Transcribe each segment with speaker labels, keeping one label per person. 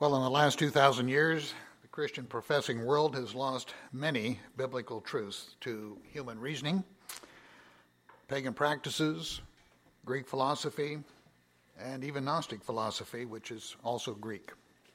Speaker 1: Well, in the last 2,000 years, the Christian professing world has lost many biblical truths to human reasoning, pagan practices, Greek philosophy, and even Gnostic philosophy, which is also Greek.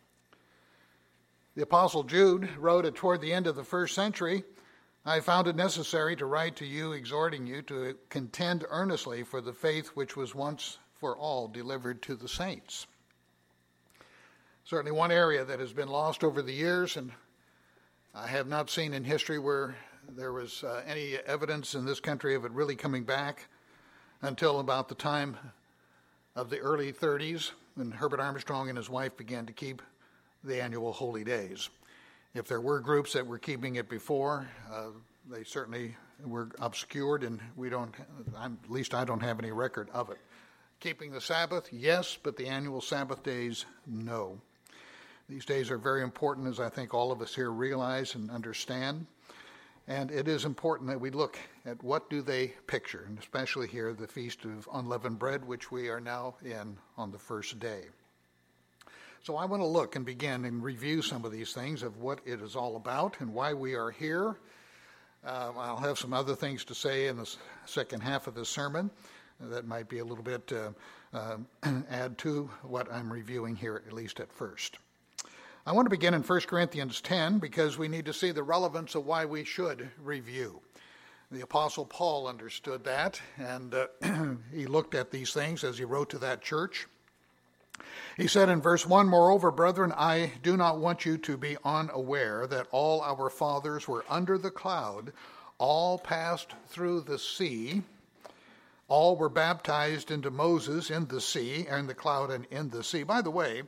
Speaker 1: The Apostle Jude wrote toward the end of the first century, "I found it necessary to write to you, exhorting you to contend earnestly for the faith which was once for all delivered to the saints." Certainly one area that has been lost over the years, and I have not seen in history where there was any evidence in this country of it really coming back until about the time of the early 30s, when Herbert Armstrong and his wife began to keep the annual holy days. If there were groups that were keeping it before, they certainly were obscured, and at least I don't have any record of it. Keeping the Sabbath, yes, but the annual Sabbath days, no. These days are very important, as I think all of us here realize and understand. And it is important that we look at what do they picture, and especially here, the Feast of Unleavened Bread, which we are now in on the first day. So I want to look and begin and review some of these things of what it is all about and why we are here. I'll have some other things to say in the second half of this sermon that might be a little bit add to what I'm reviewing here, at least at first. I want to begin in 1 Corinthians 10 because we need to see the relevance of why we should review. The Apostle Paul understood that, and he looked at these things as he wrote to that church. He said in verse 1, "Moreover, brethren, I do not want you to be unaware that all our fathers were under the cloud, all passed through the sea, all were baptized into Moses in the sea, and the cloud and in the sea." By the way,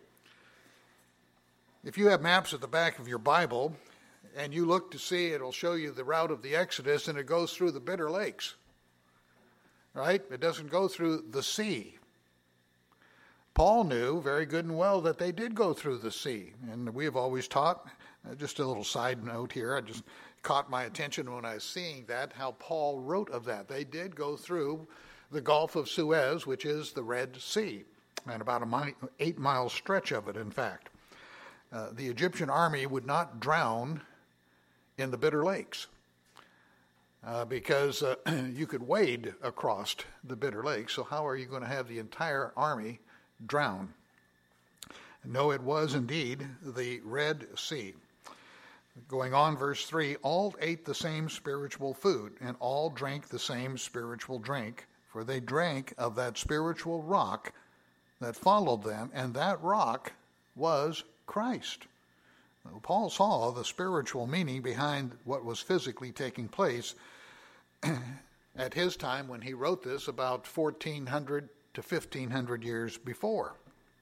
Speaker 1: if you have maps at the back of your Bible and you look to see, it'll show you the route of the Exodus, and it goes through the Bitter Lakes, right? It doesn't go through the sea. Paul knew very good and well that they did go through the sea, and we have always taught, just a little side note here, I just caught my attention when I was seeing that, how Paul wrote of that. They did go through the Gulf of Suez, which is the Red Sea, and about a 8-mile stretch of it, in fact. The Egyptian army would not drown in the Bitter Lakes because you could wade across the Bitter Lakes, so how are you going to have the entire army drown? No, it was indeed the Red Sea. Going on, verse 3, "All ate the same spiritual food, and all drank the same spiritual drink, for they drank of that spiritual rock that followed them, and that rock was Christ." Paul saw the spiritual meaning behind what was physically taking place at his time when he wrote this about 1,400 to 1,500 years before.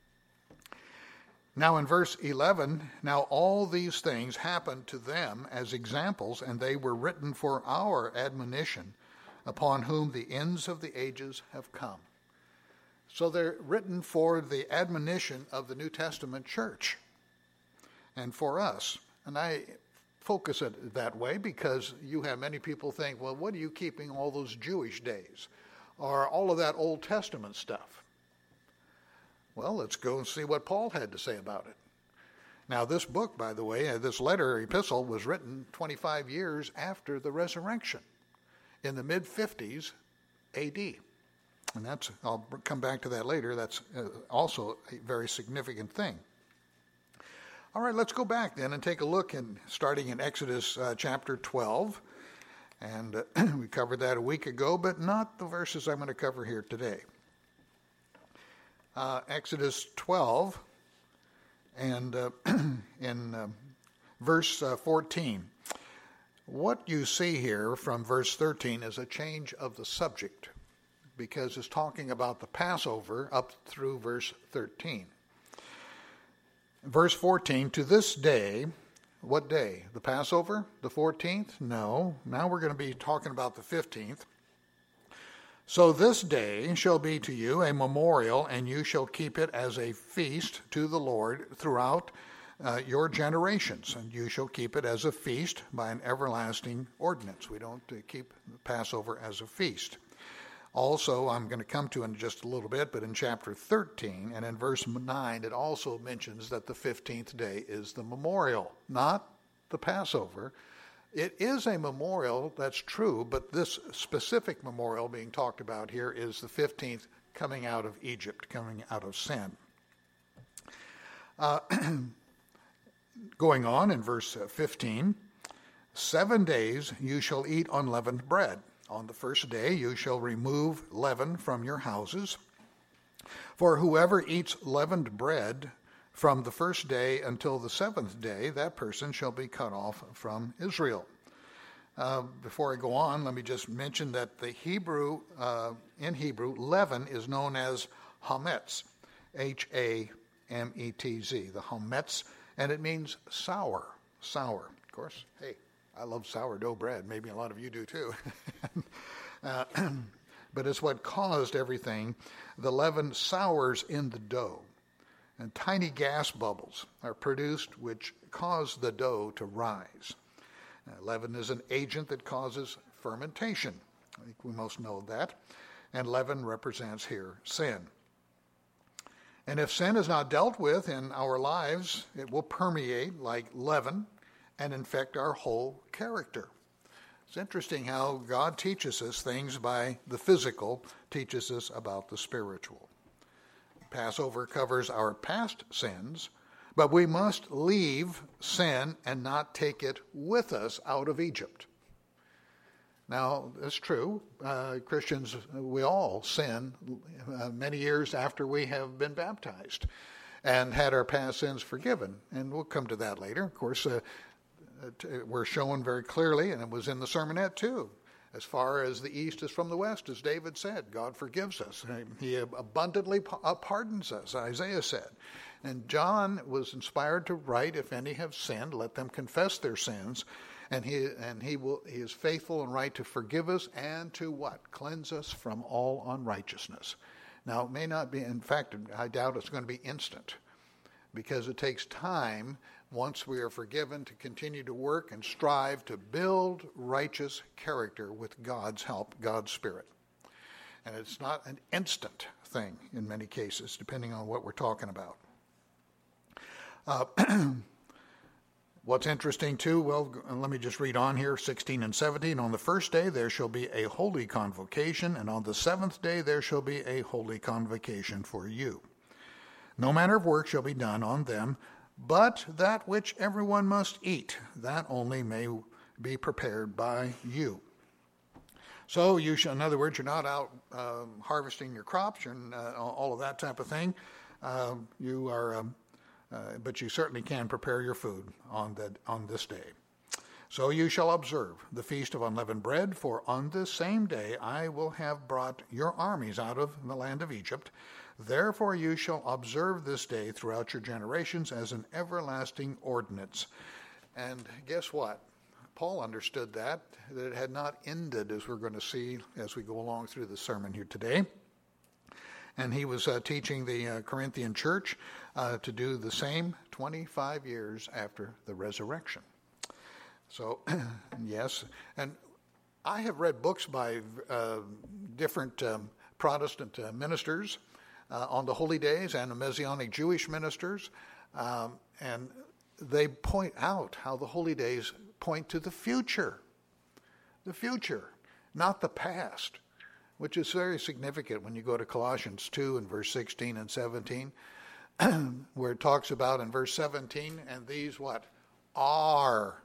Speaker 1: Now in verse 11, "Now all these things happened to them as examples, and they were written for our admonition, upon whom the ends of the ages have come." So they're written for the admonition of the New Testament church and for us. And I focus it that way because you have many people think, well, what are you keeping all those Jewish days or all of that Old Testament stuff? Well, let's go and see what Paul had to say about it. Now, this book, by the way, this letter or epistle was written 25 years after the resurrection in the mid-50s AD. And I'll come back to that later. That's also a very significant thing. All right, let's go back then and take a look, starting in Exodus chapter 12. And we covered that a week ago, but not the verses I'm going to cover here today. Exodus 12 and in verse 14. What you see here from verse 13 is a change of the subject, because it's talking about the Passover up through verse 13. Verse 14, "To this day," what day? The Passover? The 14th? No. Now we're going to be talking about the 15th. "So this day shall be to you a memorial, and you shall keep it as a feast to the Lord throughout your generations, and you shall keep it as a feast by an everlasting ordinance." We don't keep the Passover as a feast. Also, I'm going to come to in just a little bit, but in chapter 13 and in verse 9, it also mentions that the 15th day is the memorial, not the Passover. It is a memorial, that's true, but this specific memorial being talked about here is the 15th coming out of Egypt, coming out of sin. Going on in verse 15, 7 days you shall eat unleavened bread. On the first day you shall remove leaven from your houses. For whoever eats leavened bread from the first day until the 7th day, that person shall be cut off from Israel. Before I go on, let me just mention that in Hebrew, leaven is known as hametz, H-A-M-E-T-Z, the hametz, and it means sour. Of course, hey, I love sourdough bread. Maybe a lot of you do too. But it's what caused everything. The leaven sours in the dough, and tiny gas bubbles are produced which cause the dough to rise. Leaven is an agent that causes fermentation. I think we most know that. And leaven represents here sin. And if sin is not dealt with in our lives, it will permeate like leaven and infect our whole character. It's interesting how God teaches us things by the physical, teaches us about the spiritual. Passover covers our past sins, but we must leave sin and not take it with us out of Egypt. Now, it's true. Christians, we all sin many years after we have been baptized and had our past sins forgiven. And we'll come to that later. Of course, we're shown very clearly, and it was in the sermonette too, as far as the east is from the west, as David said, God forgives us. He abundantly pardons us, Isaiah said. And John was inspired to write, if any have sinned, let them confess their sins. And he is faithful and right to forgive us and to what? Cleanse us from all unrighteousness. Now, it may not be, in fact, I doubt it's going to be instant, because it takes time, once we are forgiven, to continue to work and strive to build righteous character with God's help, God's Spirit. And it's not an instant thing in many cases, depending on what we're talking about. What's interesting too, well, let me just read on here, 16 and 17. On the first day there shall be a holy convocation, and on the 7th day there shall be a holy convocation for you. No manner of work shall be done on them, but that which everyone must eat, that only may be prepared by you. So you shall, in other words, you're not out harvesting your crops and all of that type of thing. You are, but you certainly can prepare your food on this day. So you shall observe the feast of unleavened bread, for on this same day I will have brought your armies out of the land of Egypt. Therefore you shall observe this day throughout your generations as an everlasting ordinance. And guess what? Paul understood that it had not ended, as we're going to see as we go along through the sermon here today. And he was teaching the Corinthian church to do the same 25 years after the resurrection. So, yes, and I have read books by different Protestant ministers on the holy days and the Messianic Jewish ministers, and they point out how the holy days point to the future, not the past, which is very significant when you go to Colossians 2 and verse 16 and 17, where it talks about in verse 17, and these what? Are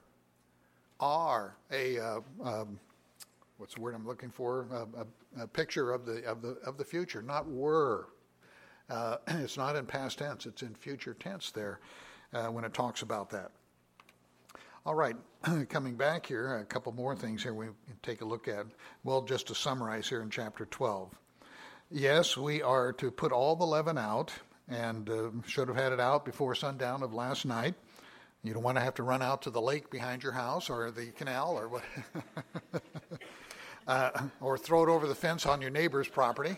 Speaker 1: a what's the word I'm looking for? A picture of the future, not were. It's not in past tense; it's in future tense there when it talks about that. All right, coming back here, a couple more things here we can take a look at. Well, just to summarize here in chapter 12. Yes, we are to put all the leaven out, and should have had it out before sundown of last night. You don't want to have to run out to the lake behind your house or the canal or what, or throw it over the fence on your neighbor's property.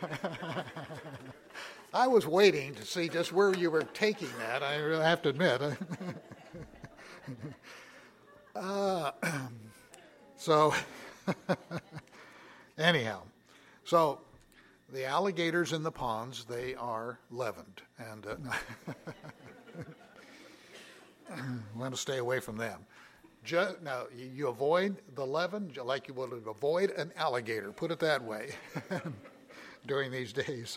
Speaker 1: I was waiting to see just where you were taking that, I really have to admit. So, anyhow, So the alligators in the ponds, they are leavened. And want to stay away from them. Now, you avoid the leaven like you would avoid an alligator, put it that way, during these days.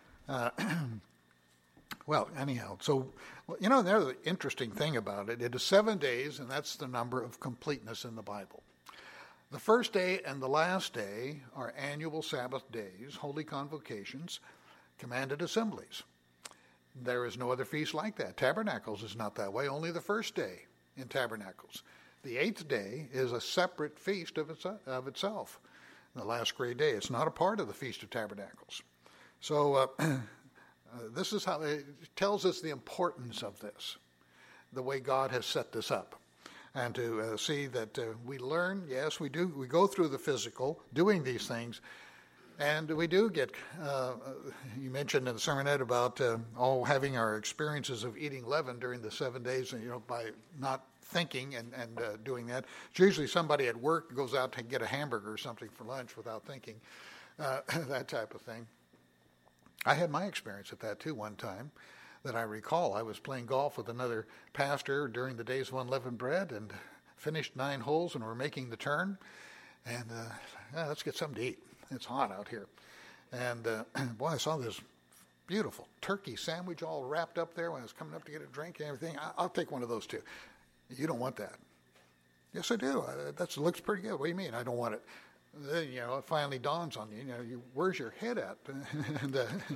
Speaker 1: Well, anyhow, so, the interesting thing about it is 7 days, and that's the number of completeness in the Bible. The first day and the last day are annual Sabbath days, holy convocations, commanded assemblies. There is no other feast like that. Tabernacles is not that way, only the first day in Tabernacles. The 8th day is a separate feast of itself. The last great day, it's not a part of the Feast of Tabernacles. So this is how it tells us the importance of this, the way God has set this up. And to see that we learn, yes, we do. We go through the physical, doing these things, and we do get, you mentioned in the sermonette about all having our experiences of eating leaven during the 7 days, by not thinking and doing that. It's usually somebody at work goes out to get a hamburger or something for lunch without thinking, that type of thing. I had my experience at that too one time that I recall. I was playing golf with another pastor during the days of unleavened bread and finished 9 holes and we're making the turn. And let's get something to eat. It's hot out here. And boy, I saw this beautiful turkey sandwich all wrapped up there when I was coming up to get a drink and everything. I'll take one of those too. You don't want that. Yes, I do. That looks pretty good. What do you mean I don't want it? Then, it finally dawns on you, where's your head at? And,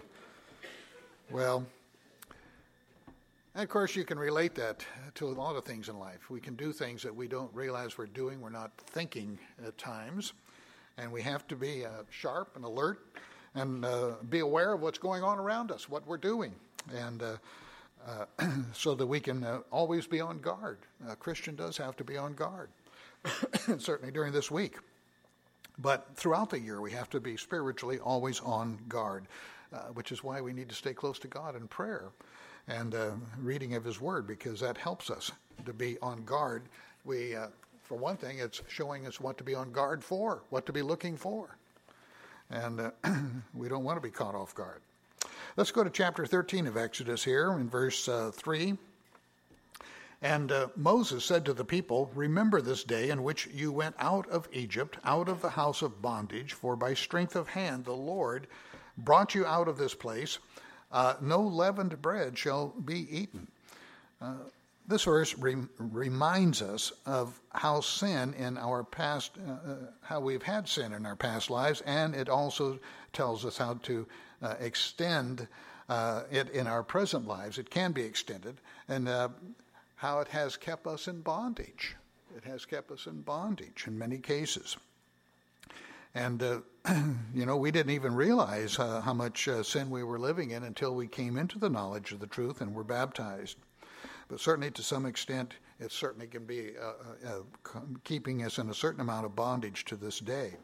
Speaker 1: well, and of course you can relate that to a lot of things in life. We can do things that we don't realize we're doing. We're not thinking at times. And we have to be sharp and alert and be aware of what's going on around us, what we're doing. And so that we can always be on guard. A Christian does have to be on guard, certainly during this week. But throughout the year, we have to be spiritually always on guard, which is why we need to stay close to God in prayer and reading of His Word, because that helps us to be on guard. We, for one thing, it's showing us what to be on guard for, what to be looking for. And we don't want to be caught off guard. Let's go to chapter 13 of Exodus here in verse 3. And Moses said to the people, "Remember this day in which you went out of Egypt, out of the house of bondage, for by strength of hand the Lord brought you out of this place. No leavened bread shall be eaten." This verse reminds us of how sin in our past, how we've had sin in our past lives, and it also tells us how to extend it in our present lives. It can be extended, and how it has kept us in bondage. It has kept us in bondage in many cases. And, we didn't even realize how much sin we were living in until we came into the knowledge of the truth and were baptized. But certainly to some extent, it certainly can be keeping us in a certain amount of bondage to this day.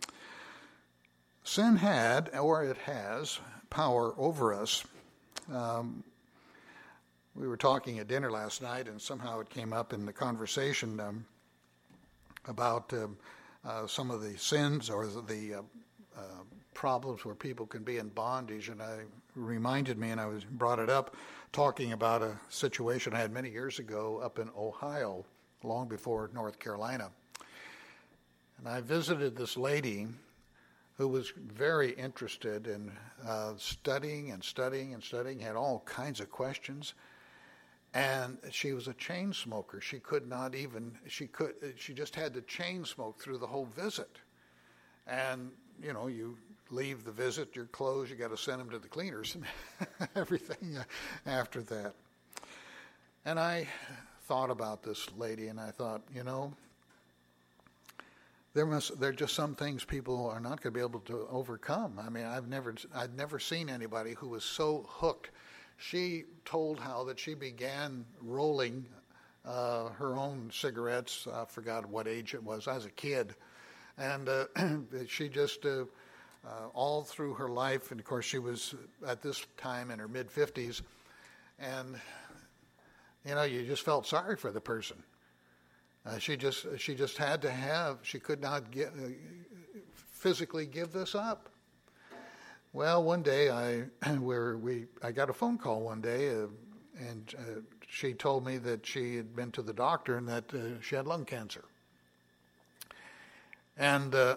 Speaker 1: Sin had, or it has, power over us. We were talking at dinner last night, and somehow it came up in the conversation about some of the sins or the problems where people can be in bondage. And I reminded me, and I brought it up, talking about a situation I had many years ago up in Ohio, long before North Carolina. And I visited this lady who was very interested in studying, had all kinds of questions. And she was a chain smoker. She just had to chain smoke through the whole visit. And, you leave the visit, your clothes, you got to send them to the cleaners and everything after that. And I thought about this lady, and I thought, there are just some things people are not going to be able to overcome. I mean, I'd never seen anybody who was so hooked. She told how that she began rolling her own cigarettes. I forgot what age it was. I was a kid. And she just, all through her life, and of course she was at this time in her mid-50s, and, you just felt sorry for the person. She just had to have, she could not physically give this up. Well, one day I got a phone call one day, and she told me that she had been to the doctor and that she had lung cancer. And the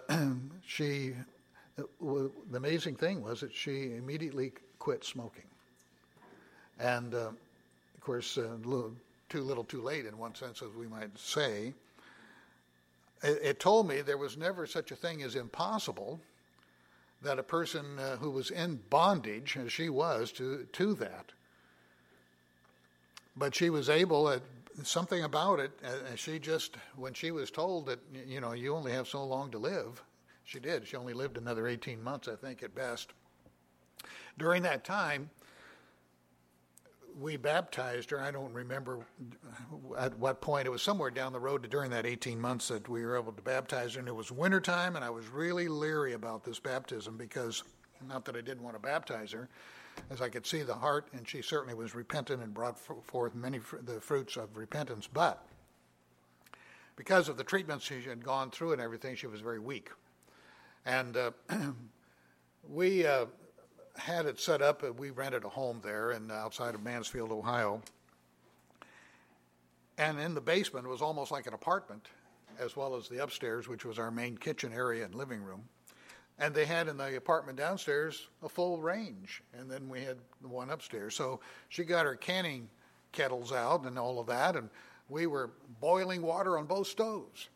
Speaker 1: amazing thing was that she immediately quit smoking. And of course, too little too late in one sense, as we might say. It told me there was never such a thing as impossible, that a person who was in bondage, as she was, to that. But she was able, something about it, she just, when she was told that, you only have so long to live, she did. She only lived another 18 months, I think, at best. During that time, we baptized her. I don't remember at what point. It was somewhere down the road during that 18 months that we were able to baptize her. And it was wintertime, and I was really leery about this baptism because, not that I didn't want to baptize her, as I could see the heart, and she certainly was repentant and brought forth many the fruits of repentance. But because of the treatments she had gone through and everything, she was very weak. And we had it set up. We rented a home there outside of Mansfield, Ohio. And in the basement was almost like an apartment, as well as the upstairs, which was our main kitchen area and living room. And they had in the apartment downstairs a full range, and then we had the one upstairs. So she got her canning kettles out and all of that, and we were boiling water on both stoves.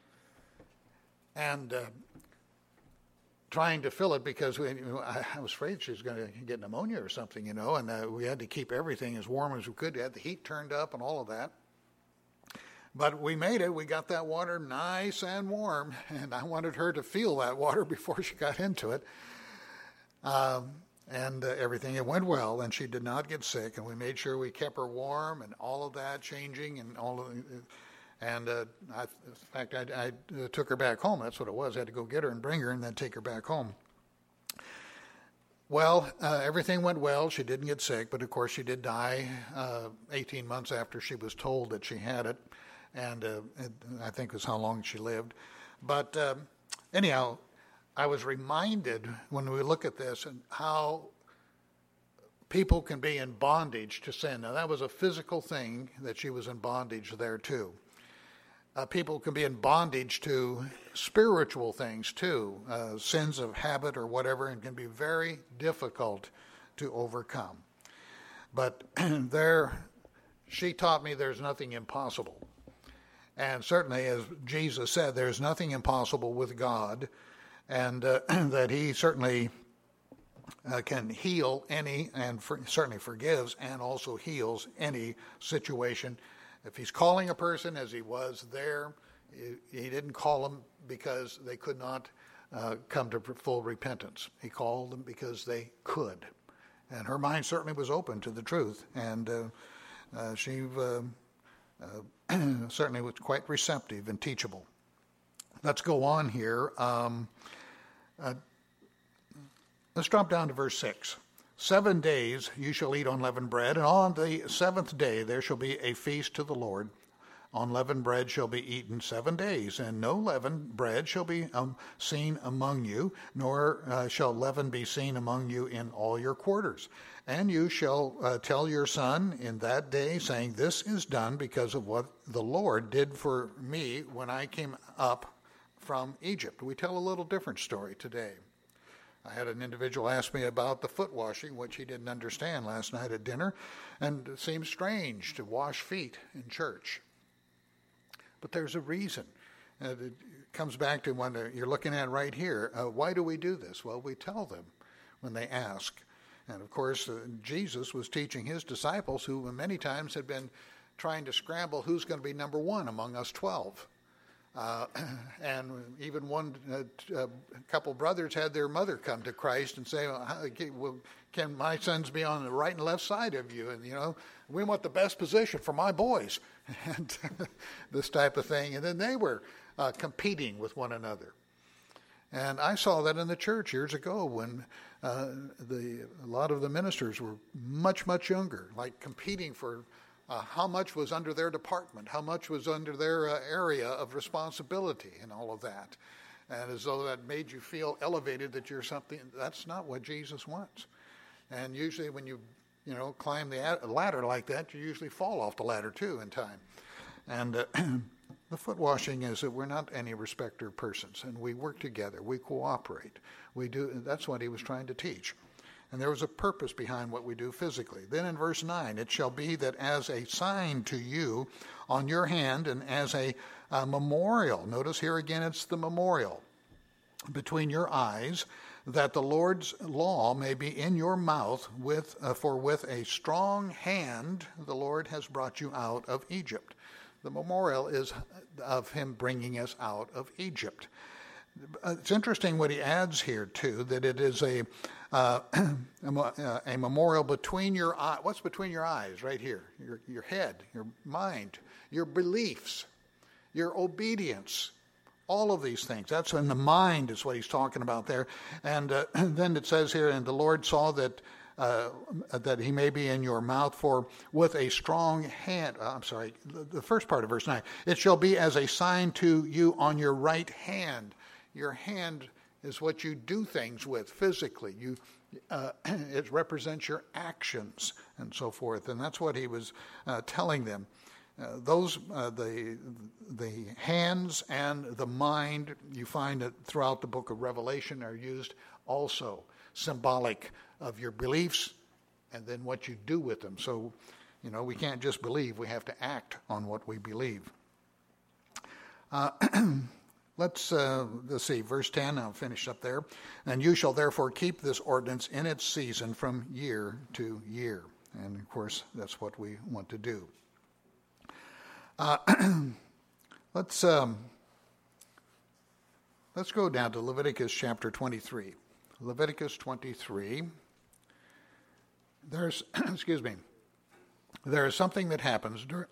Speaker 1: And trying to fill it because I was afraid she was going to get pneumonia or something, and we had to keep everything as warm as we could. We had the heat turned up and all of that. But we made it. We got that water nice and warm, and I wanted her to feel that water before she got into it. And everything, it went well, and she did not get sick, and we made sure we kept her warm and all of that changing and all of and in fact, I took her back home. That's what it was. I had to go get her and bring her and then take her back home. Well, everything went well. She didn't get sick, but of course she did die 18 months after she was told that she had it. And I think was how long she lived. But anyhow, I was reminded when we look at this and how people can be in bondage to sin. Now, that was a physical thing that she was in bondage there too. People can be in bondage to spiritual things too, sins of habit or whatever, and can be very difficult to overcome. But she taught me there's nothing impossible. And certainly, as Jesus said, there's nothing impossible with God, and that he certainly can heal any, and certainly forgives and also heals any situation. If he's calling a person as he was there, he didn't call them because they could not come to full repentance. He called them because they could. And her mind certainly was open to the truth, and she certainly was quite receptive and teachable. Let's go on here. Let's drop down to verse 6. 7 days you shall eat unleavened bread, and on the seventh day there shall be a feast to the Lord. Unleavened bread shall be eaten 7 days, and no leavened bread shall be seen among you, nor shall leaven be seen among you in all your quarters. And you shall tell your son in that day, saying, this is done because of what the Lord did for me when I came up from Egypt. We tell a little different story today. I had an individual ask me about the foot washing, which he didn't understand last night at dinner, and it seems strange to wash feet in church. But there's a reason. It comes back to one you're looking at right here. Why do we do this? Well, we tell them when they ask. And of course, Jesus was teaching his disciples, who many times had been trying to scramble who's going to be number one among us 12. And even one couple brothers had their mother come to Christ and say, well, can my sons be on the right and left side of you? And, we want the best position for my boys. And this type of thing. And then they were competing with one another. And I saw that in the church years ago when a lot of the ministers were much, much younger, like competing for how much was under their department, how much was under their area of responsibility and all of that. and as though that made you feel elevated, that you're something. That's not what Jesus wants. And usually when you climb the ladder like that, you usually fall off the ladder too in time. And the foot washing is that we're not any respecter of persons, and we work together, we cooperate. We do. That's what he was trying to teach. And there was a purpose behind what we do physically. Then in verse 9, it shall be that as a sign to you on your hand and as a memorial, notice here again it's the memorial, between your eyes, that the Lord's law may be in your mouth, for with a strong hand the Lord has brought you out of Egypt. The memorial is of him bringing us out of Egypt. It's interesting what he adds here too, that it is a memorial between your eyes. What's between your eyes? Right here, your head, your mind, your beliefs, your obedience. All of these things. That's in the mind is what he's talking about there. And then it says here, and the Lord saw that he may be in your mouth, for with a strong hand, the first part of verse 9, it shall be as a sign to you on your right hand. Your hand is what you do things with physically. It represents your actions and so forth. And that's what he was telling them. The hands and the mind, you find that throughout the book of Revelation, are used also symbolic of your beliefs and then what you do with them. So, we can't just believe, we have to act on what we believe. Let's see, verse 10, I'll finish up there. And you shall therefore keep this ordinance in its season from year to year. And of course, that's what we want to do. Let's go down to Leviticus chapter 23. Leviticus 23. There is something that happens during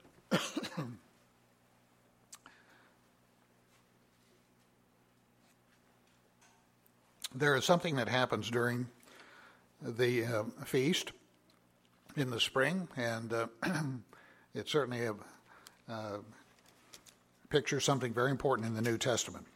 Speaker 1: there is something that happens during the feast in the spring, and it certainly pictures something very important in the New Testament.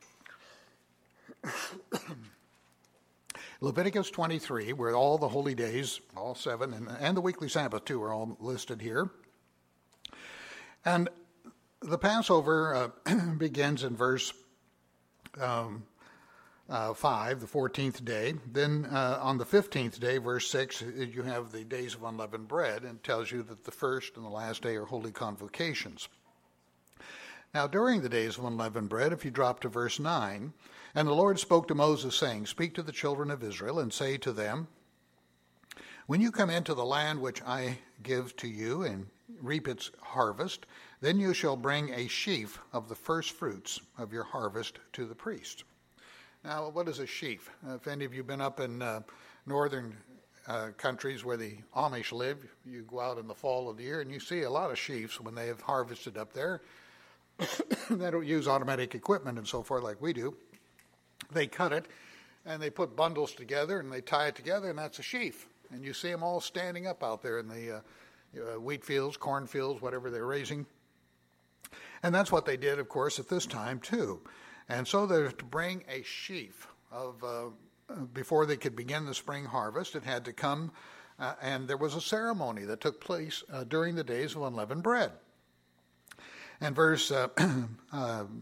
Speaker 1: Leviticus 23, where all the holy days, all 7, and the weekly Sabbath too, are all listed here. And the Passover begins in verse 5, the 14th day. Then on the 15th day, verse 6, you have the days of unleavened bread, and it tells you that the first and the last day are holy convocations. Now, during the days of unleavened bread, if you drop to verse 9, and the Lord spoke to Moses, saying, Speak to the children of Israel, and say to them, When you come into the land which I give to you, and reap its harvest, then you shall bring a sheaf of the first fruits of your harvest to the priest. Now, what is a sheaf? If any of you have been up in northern countries where the Amish live, you go out in the fall of the year, and you see a lot of sheaves when they have harvested up there. They don't use automatic equipment and so forth like we do. They cut it, and they put bundles together, and they tie it together, and that's a sheaf. And you see them all standing up out there in the wheat fields, corn fields, whatever they're raising. And that's what they did, of course, at this time, too. And so they're to bring a sheaf of, before they could begin the spring harvest, it had to come, and there was a ceremony that took place during the days of unleavened bread. And verse 11,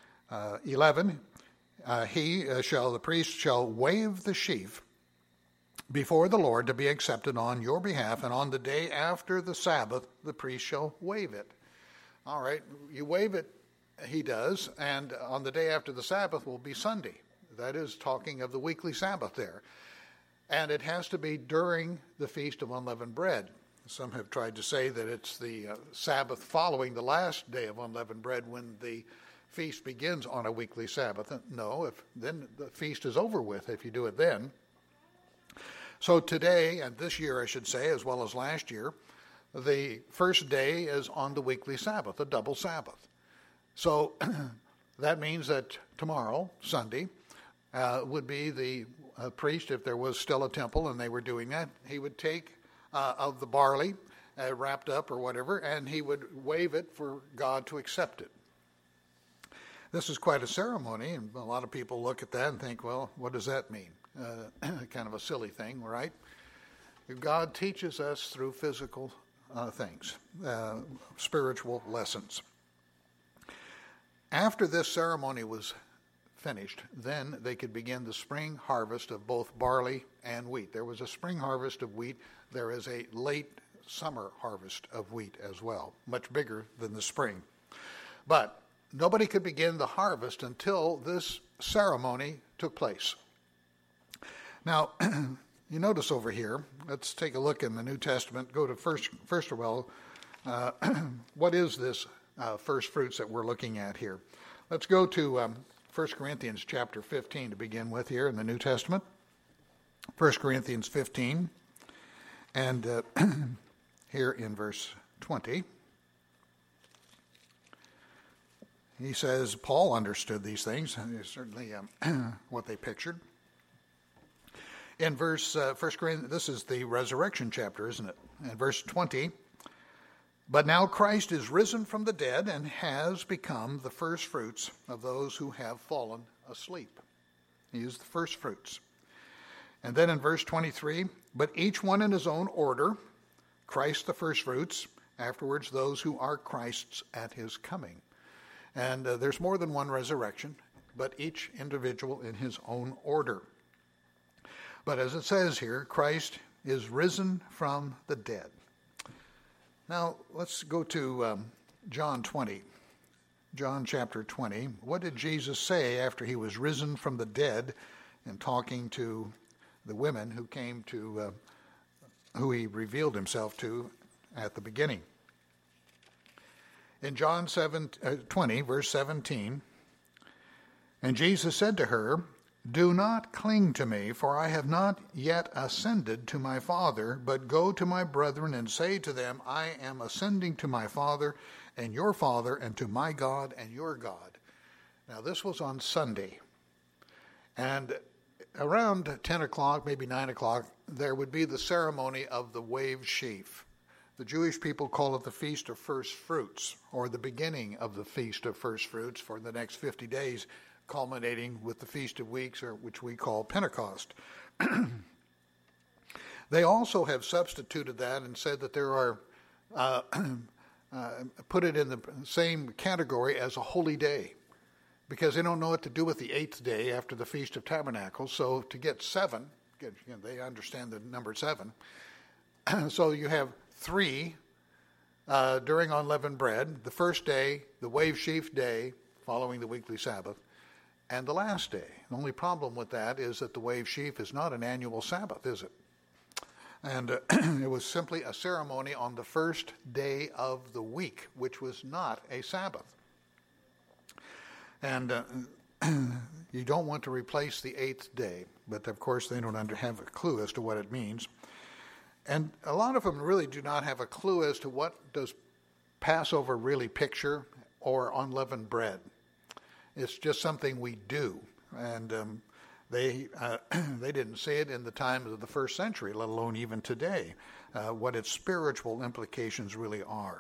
Speaker 1: the priest shall wave the sheaf before the Lord to be accepted on your behalf, and on the day after the Sabbath, the priest shall wave it. All right, you wave it, he does, and on the day after the Sabbath will be Sunday. That is talking of the weekly Sabbath there. And it has to be during the Feast of Unleavened Bread. Some have tried to say that it's the Sabbath following the last day of unleavened bread when the feast begins on a weekly Sabbath. No, then the feast is over with if you do it then. So today, and this year I should say, as well as last year, the first day is on the weekly Sabbath, a double Sabbath. So that means that tomorrow, Sunday, would be the priest, if there was still a temple and they were doing that, he would take of the barley wrapped up or whatever, and he would wave it for God to accept it. This is quite a ceremony, and a lot of people look at that and think, well, what does that mean? Kind of a silly thing, right? God teaches us through physical things, spiritual lessons. After this ceremony was finished, then they could begin the spring harvest of both barley and wheat. There was a spring harvest of wheat. There is a late summer harvest of wheat as well, much bigger than the spring. But nobody could begin the harvest until this ceremony took place. Now, you notice over here, let's take a look in the New Testament. Go to first of all, what is this first fruits that we're looking at here? Let's go to 1 Corinthians chapter 15 to begin with here in the New Testament. 1 Corinthians 15, and here in verse 20. He says, Paul understood these things, certainly what they pictured. In verse 1 Corinthians, this is the resurrection chapter, isn't it? In verse 20, but now Christ is risen from the dead and has become the first fruits of those who have fallen asleep. He is the first fruits. And then in verse 23, but each one in his own order, Christ the first fruits, afterwards those who are Christ's at his coming. And there's more than one resurrection, but each individual in his own order. But as it says here, Christ is risen from the dead. Now, let's go to John 20. John chapter 20. What did Jesus say after he was risen from the dead and talking to the women who came to, who he revealed himself to at the beginning? In John 20, verse 17, and Jesus said to her, do not cling to me, for I have not yet ascended to my Father, but go to my brethren and say to them, I am ascending to my Father and your Father, and to my God and your God. Now this was on Sunday, and around 10 o'clock, maybe 9 o'clock, there would be the ceremony of the wave sheaf. The Jewish people call it the Feast of First Fruits, or the beginning of the Feast of First Fruits for the next 50 days, culminating with the Feast of Weeks, or which we call Pentecost. They also have substituted that and said that there are, put it in the same category as a holy day, because they don't know what to do with the 8th day after the Feast of Tabernacles. So to get 7, they understand the number 7. So you have 3 during unleavened bread, the first day, the wave sheaf day, following the weekly Sabbath, and the last day. The only problem with that is that the wave sheaf is not an annual Sabbath, is it? And it was simply a ceremony on the first day of the week, which was not a Sabbath. And you don't want to replace the 8th day, but of course they don't have a clue as to what it means. And a lot of them really do not have a clue as to what does Passover really picture, or unleavened bread. It's just something we do, and they didn't see it in the times of the first century, let alone even today, what its spiritual implications really are.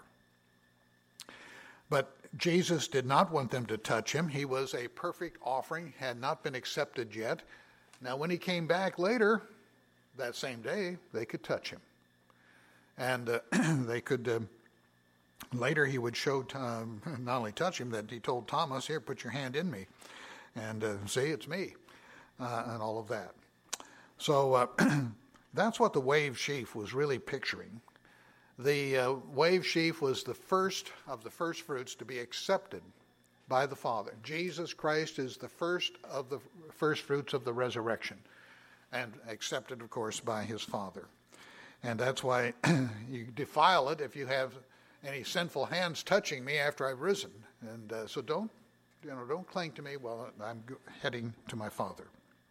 Speaker 1: But Jesus did not want them to touch him. He was a perfect offering, had not been accepted yet. Now, when he came back later, that same day, they could touch him. And they could... Later, he would show, not only touch him, that he told Thomas, here, put your hand in me, and see, it's me, and all of that. So that's what the wave sheaf was really picturing. The wave sheaf was the first of the first fruits to be accepted by the Father. Jesus Christ is the first of the first fruits of the resurrection, and accepted, of course, by his Father. And that's why you defile it if you have any sinful hands touching me after I've risen. And so don't cling to me while I'm heading to my Father.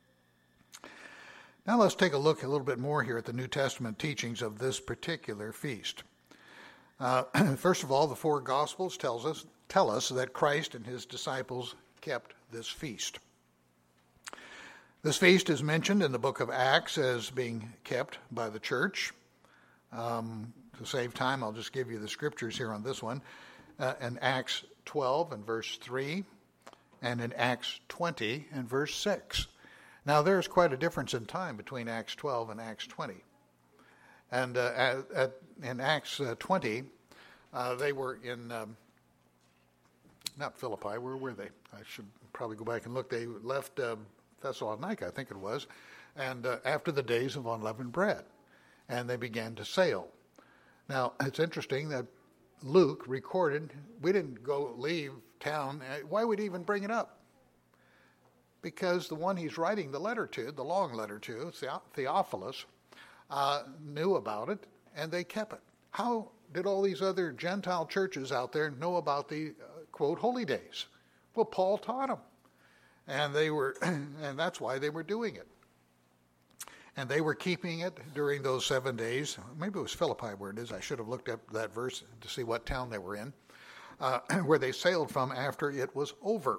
Speaker 1: Now let's take a look a little bit more here at the New Testament teachings of this particular feast. First of all, the 4 Gospels tell us that Christ and his disciples kept this feast. This feast is mentioned in the book of Acts as being kept by the church. To save time, I'll just give you the scriptures here on this one. In Acts 12 and verse 3, and in Acts 20 and verse 6. Now, there's quite a difference in time between Acts 12 and Acts 20. And in Acts 20, they were in, not Philippi, where were they? I should probably go back and look. They left Thessalonica, I think it was, and after the days of unleavened bread, and they began to sail. Now, it's interesting that Luke recorded, we didn't leave town. Why would he even bring it up? Because the one he's writing the letter to, the long letter to, Theophilus, knew about it, and they kept it. How did all these other Gentile churches out there know about the, quote, holy days? Well, Paul taught them, and and that's why they were doing it. And they were keeping it during those 7 days. Maybe it was Philippi where it is. I should have looked up that verse to see what town they were in, where they sailed from after it was over.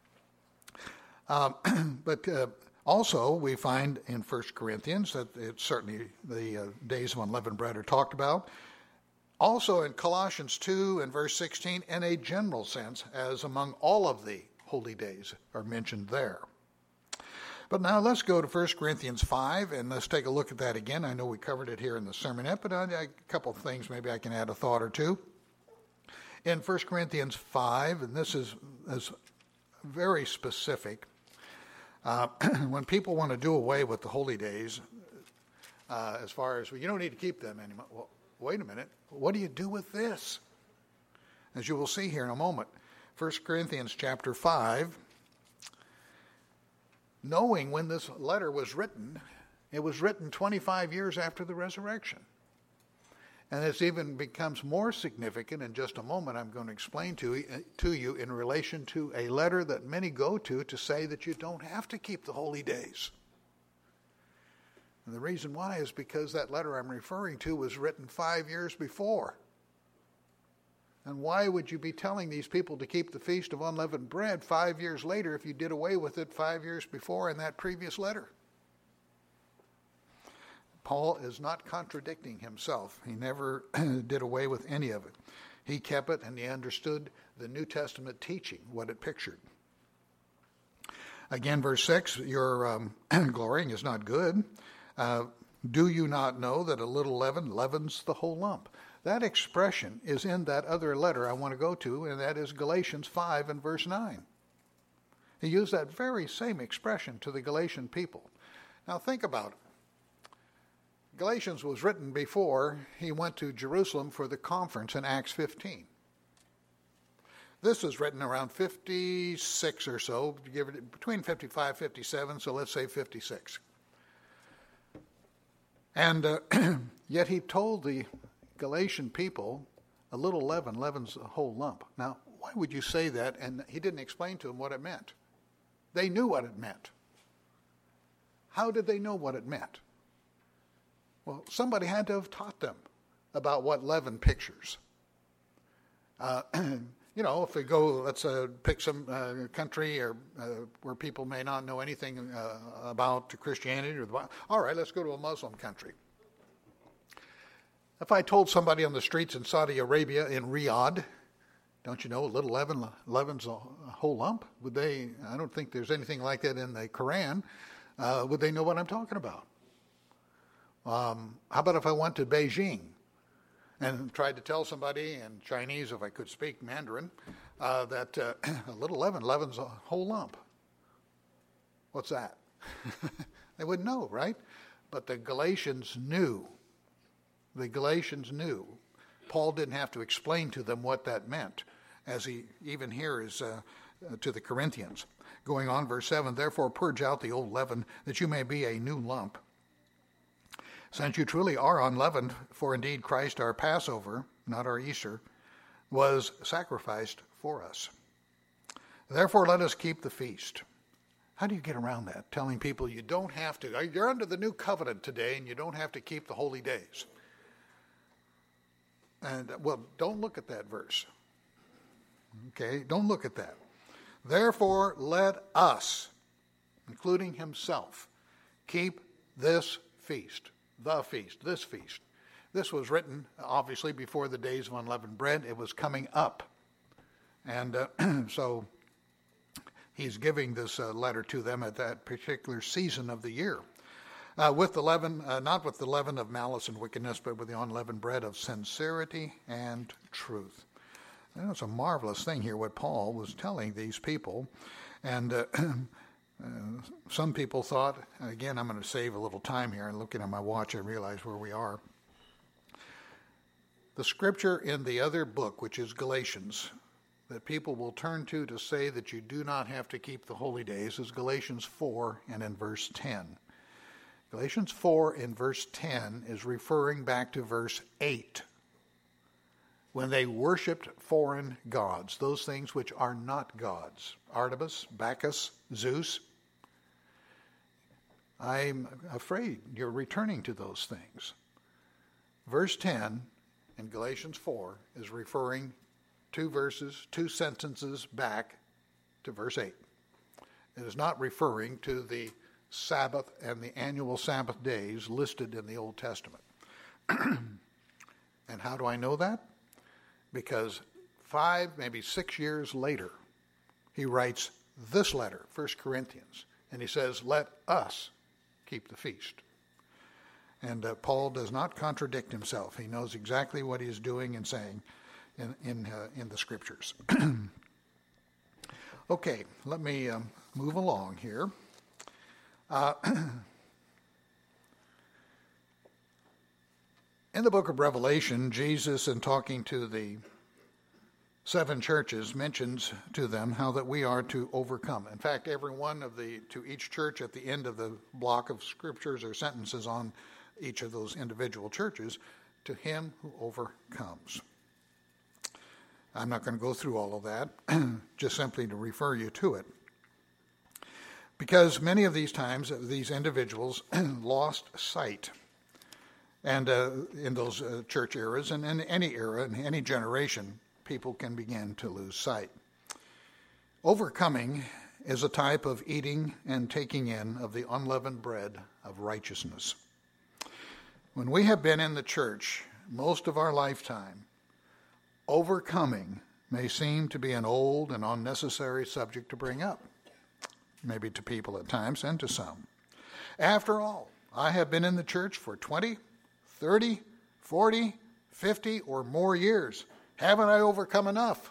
Speaker 1: But also we find in 1 Corinthians that it's certainly the days of unleavened bread are talked about. Also in Colossians 2 and verse 16, in a general sense, as among all of the holy days are mentioned there. But now let's go to 1 Corinthians 5, and let's take a look at that again. I know we covered it here in the sermonette, but a couple of things, maybe I can add a thought or two. In 1 Corinthians 5, and this is very specific, when people want to do away with the holy days, as far as, well, you don't need to keep them anymore. Well, wait a minute. What do you do with this? As you will see here in a moment, 1 Corinthians chapter 5, knowing when this letter was written, it was written 25 years after the resurrection. And this even becomes more significant in just a moment. I'm going to explain to you in relation to a letter that many go to say that you don't have to keep the holy days. And the reason why is because that letter I'm referring to was written 5 years before. And why would you be telling these people to keep the Feast of Unleavened Bread 5 years later if you did away with it 5 years before in that previous letter? Paul is not contradicting himself. He never did away with any of it. He kept it, and he understood the New Testament teaching, what it pictured. Again, verse 6, your glorying is not good. Do you not know that a little leaven leavens the whole lump? That expression is in that other letter I want to go to, and that is Galatians 5 and verse 9. He used that very same expression to the Galatian people. Now think about it. Galatians was written before he went to Jerusalem for the conference in Acts 15. This was written around 56 or so, give it between 55, 57, so let's say 56. And yet he told the Galatian people, a little leaven leavens a whole lump. Now, why would you say that? And he didn't explain to them what it meant. They knew what it meant. How did they know what it meant? Well, somebody had to have taught them about what leaven pictures. If we go, let's pick some country or where people may not know anything about Christianity or the Bible. All right, let's go to a Muslim country. If I told somebody on the streets in Saudi Arabia, in Riyadh, don't you know, a little leaven leavens a whole lump? Would they? I don't think there's anything like that in the Quran. Would they know what I'm talking about? How about if I went to Beijing and tried to tell somebody in Chinese, if I could speak Mandarin, that a little leaven leavens a whole lump? What's that? They wouldn't know, right? But the Galatians knew. The Galatians knew. Paul didn't have to explain to them what that meant, as he even here is to the Corinthians. Going on, verse 7, therefore purge out the old leaven, that you may be a new lump, since you truly are unleavened, for indeed Christ our Passover, not our Easter, was sacrificed for us. Therefore let us keep the feast. How do you get around that? Telling people you don't have to. You're under the new covenant today, and you don't have to keep the holy days. And, well, don't look at that verse. Okay, don't look at that. Therefore, let us, including himself, keep this feast, this feast. This was written, obviously, before the days of unleavened bread. It was coming up. And so he's giving this letter to them at that particular season of the year. With the leaven, not with the leaven of malice and wickedness, but with the unleavened bread of sincerity and truth. And it's a marvelous thing here what Paul was telling these people. And some people thought, again, I'm going to save a little time here, and looking at my watch, I realize where we are. The scripture in the other book, which is Galatians, that people will turn to say that you do not have to keep the holy days, is Galatians 4 and in verse 10. Galatians 4 in verse 10 is referring back to verse 8, when they worshipped foreign gods, those things which are not gods, Artemis, Bacchus, Zeus. I'm afraid you're returning to those things. Verse 10 in Galatians 4 is referring 2 sentences back to verse 8. It is not referring to the Sabbath and the annual Sabbath days listed in the Old Testament. And how do I know that? Because 5, maybe 6 years later, he writes this letter, 1 Corinthians, and he says, let us keep the feast. And Paul does not contradict himself. He knows exactly what he is doing and saying in the scriptures. Okay, let me move along here. In the book of Revelation, Jesus, in talking to the 7 churches, mentions to them how that we are to overcome. In fact, to each church at the end of the block of scriptures or sentences on each of those individual churches, to him who overcomes. I'm not going to go through all of that, just simply to refer you to it. Because many of these times, these individuals lost sight. And in those church eras, and in any era, in any generation, people can begin to lose sight. Overcoming is a type of eating and taking in of the unleavened bread of righteousness. When we have been in the church most of our lifetime, overcoming may seem to be an old and unnecessary subject to bring up, maybe to people at times and to some. After all, I have been in the church for 20, 30, 40, 50 or more years. Haven't I overcome enough?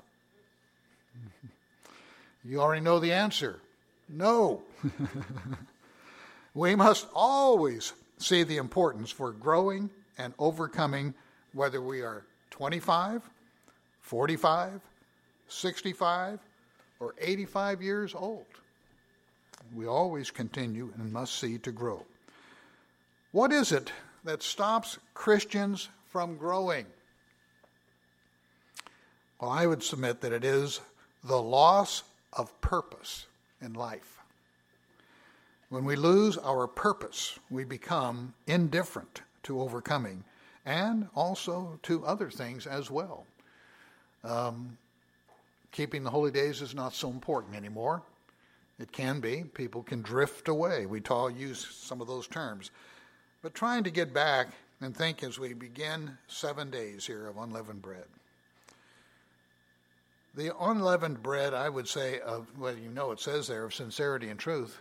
Speaker 1: You already know the answer. No. We must always see the importance for growing and overcoming, whether we are 25, 45, 65, or 85 years old. We always continue and must see to grow. What is it that stops Christians from growing? Well, I would submit that it is the loss of purpose in life. When we lose our purpose, we become indifferent to overcoming and also to other things as well. Keeping the holy days is not so important anymore. It can be. People can drift away. We use some of those terms. But trying to get back and think as we begin 7 days here of unleavened bread. The unleavened bread, I would say, it says there, of sincerity and truth.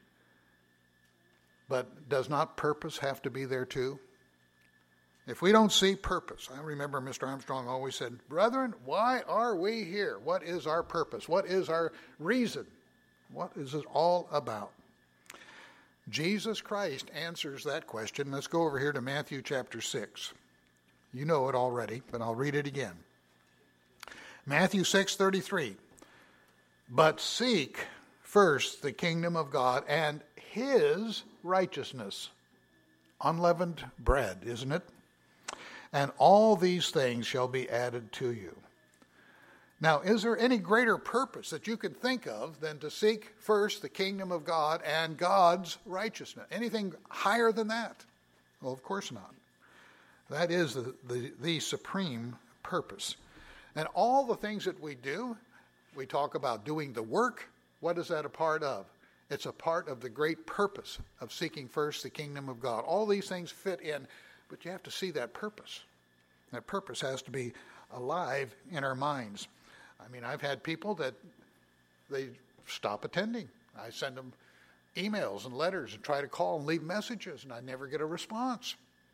Speaker 1: But does not purpose have to be there too? If we don't see purpose, I remember Mr. Armstrong always said, brethren, why are we here? What is our purpose? What is our reason? What is it all about? Jesus Christ answers that question. Let's go over here to Matthew chapter 6. You know it already, but I'll read it again. Matthew 6:33. But seek first the kingdom of God and his righteousness. Unleavened bread, isn't it? And all these things shall be added to you. Now, is there any greater purpose that you could think of than to seek first the kingdom of God and God's righteousness? Anything higher than that? Well, of course not. That is the supreme purpose. And all the things that we do, we talk about doing the work. What is that a part of? It's a part of the great purpose of seeking first the kingdom of God. All these things fit in, but you have to see that purpose. That purpose has to be alive in our minds. I mean, I've had people that they stop attending. I send them emails and letters and try to call and leave messages, and I never get a response.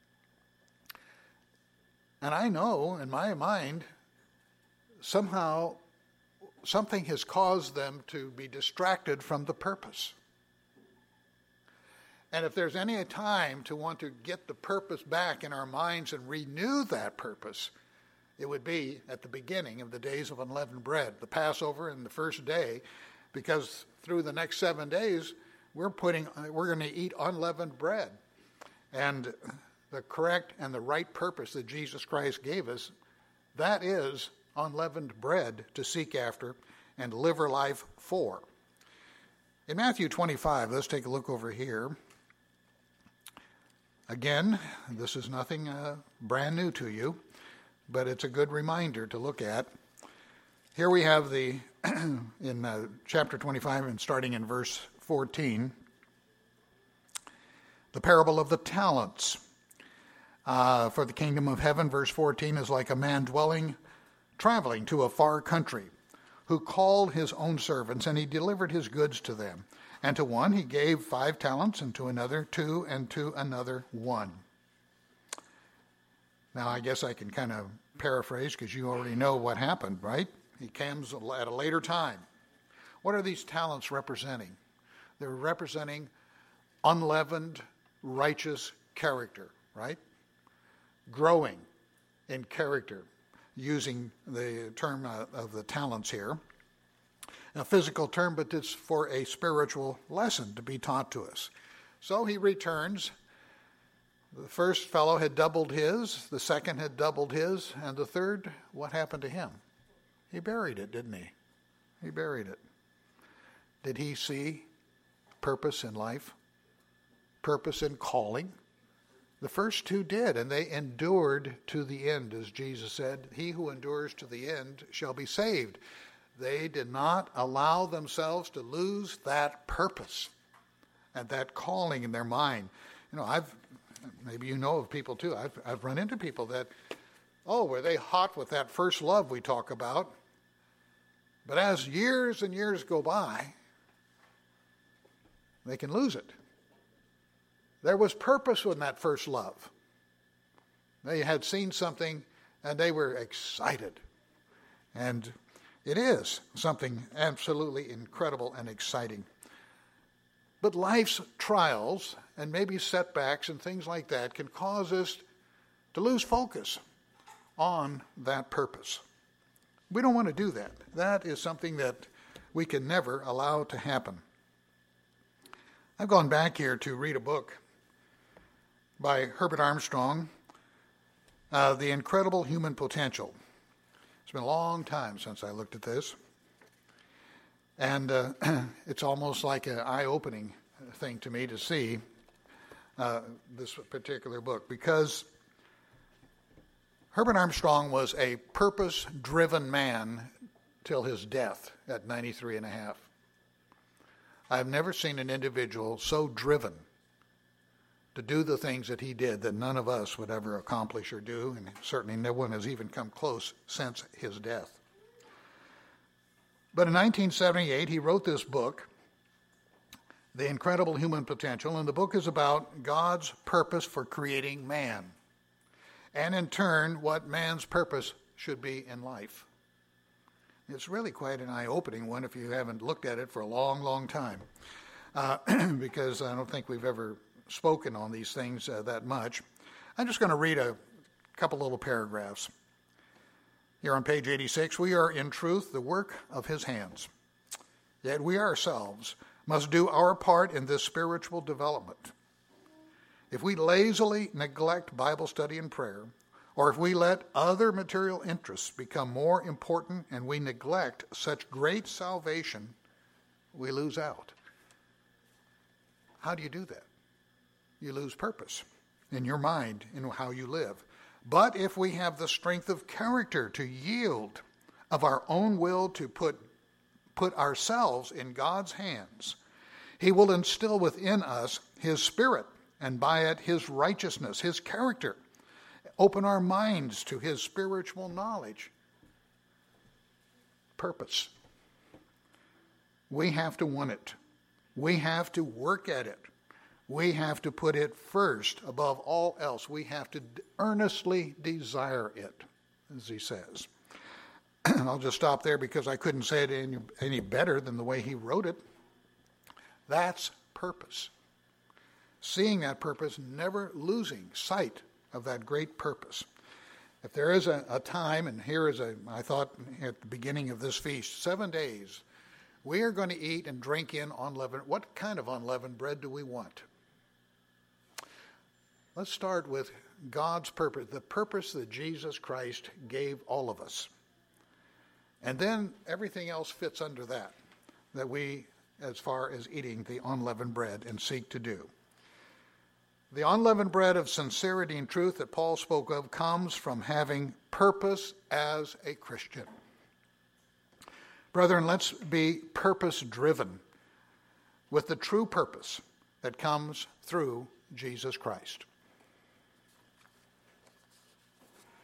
Speaker 1: And I know in my mind, somehow something has caused them to be distracted from the purpose. And if there's any time to want to get the purpose back in our minds and renew that purpose, it would be at the beginning of the days of unleavened bread, the Passover and the first day, because through the next 7 days, we're going to eat unleavened bread. And the correct and the right purpose that Jesus Christ gave us, that is unleavened bread to seek after and live our life for. In Matthew 25, let's take a look over here. Again, this is nothing brand new to you, but it's a good reminder to look at. Here we have in chapter 25 and starting in verse 14, the parable of the talents. For the kingdom of heaven, verse 14, is like a man traveling to a far country, who called his own servants, and he delivered his goods to them. And to one he gave 5 talents, and to another 2, and to another 1. Now, I guess I can kind of paraphrase because you already know what happened, right? He comes at a later time. What are these talents representing? They're representing unleavened, righteous character, right? Growing in character, using the term of the talents here. A physical term, but it's for a spiritual lesson to be taught to us. So he returns. The first fellow had doubled his, the second had doubled his, and the third, what happened to him? He buried it, didn't he? He buried it. Did he see purpose in life? Purpose in calling? The first 2 did, and they endured to the end, as Jesus said, he who endures to the end shall be saved. They did not allow themselves to lose that purpose and that calling in their mind. You know, maybe you know of people too. I've run into people that, were they hot with that first love we talk about? But as years and years go by, they can lose it. There was purpose in that first love. They had seen something and they were excited. And it is something absolutely incredible and exciting. But life's trials and maybe setbacks and things like that can cause us to lose focus on that purpose. We don't want to do that. That is something that we can never allow to happen. I've gone back here to read a book by Herbert Armstrong, The Incredible Human Potential. It's been a long time since I looked at this. And it's almost like an eye-opening thing to me to see this particular book, because Herbert Armstrong was a purpose-driven man till his death at 93 and a half. I've never seen an individual so driven to do the things that he did that none of us would ever accomplish or do, and certainly no one has even come close since his death. But in 1978, he wrote this book, The Incredible Human Potential, and the book is about God's purpose for creating man, and in turn, what man's purpose should be in life. It's really quite an eye-opening one if you haven't looked at it for a long, long time, because I don't think we've ever spoken on these things that much. I'm just going to read a couple little paragraphs. Here on page 86, we are in truth the work of his hands. Yet we ourselves must do our part in this spiritual development. If we lazily neglect Bible study and prayer, or if we let other material interests become more important and we neglect such great salvation, we lose out. How do you do that? You lose purpose in your mind, in how you live. But if we have the strength of character to yield of our own will to put ourselves in God's hands, he will instill within us his spirit, and by it his righteousness, his character. Open our minds to his spiritual knowledge. Purpose. We have to want it. We have to work at it. We have to put it first above all else. We have to earnestly desire it, as he says. I'll just stop there because I couldn't say it any better than the way he wrote it. That's purpose. Seeing that purpose, never losing sight of that great purpose. If there is a time, and here is I thought at the beginning of this feast, 7 days, we are going to eat and drink in unleavened. What kind of unleavened bread do we want? Let's start with God's purpose, the purpose that Jesus Christ gave all of us. And then everything else fits under that we, as far as eating the unleavened bread, and seek to do. The unleavened bread of sincerity and truth that Paul spoke of comes from having purpose as a Christian. Brethren, let's be purpose-driven with the true purpose that comes through Jesus Christ.